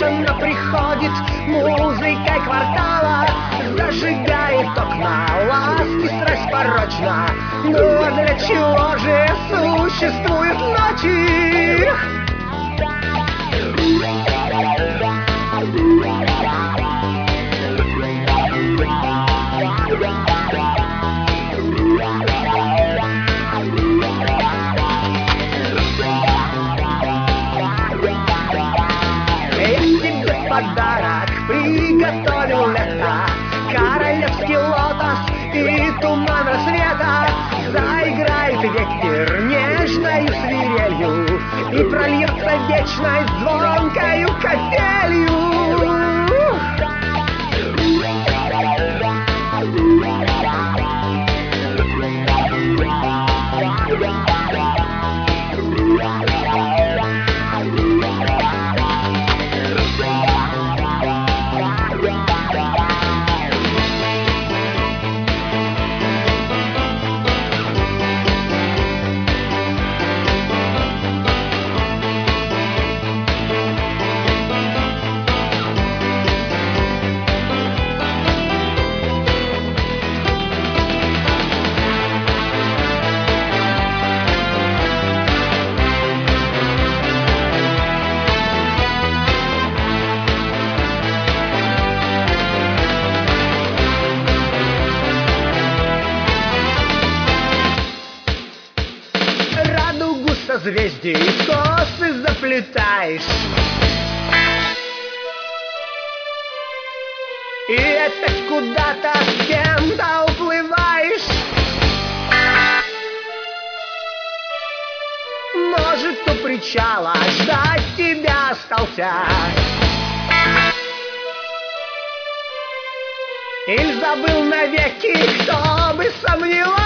бешено приходит музыка квартала, зажигает окна, ласки страсть порочна. Ну а для чего же существуют ночи? Подарок приготовил лето, королевский лотос и туман рассвета. Заиграет ветер нежною свирелью и прольется вечность звонкою капелью. Созвездий в косы заплетаешь, и опять куда-то с кем-то уплываешь. Может, у причала ждать тебя остался, или забыл навеки, кто бы сомневался.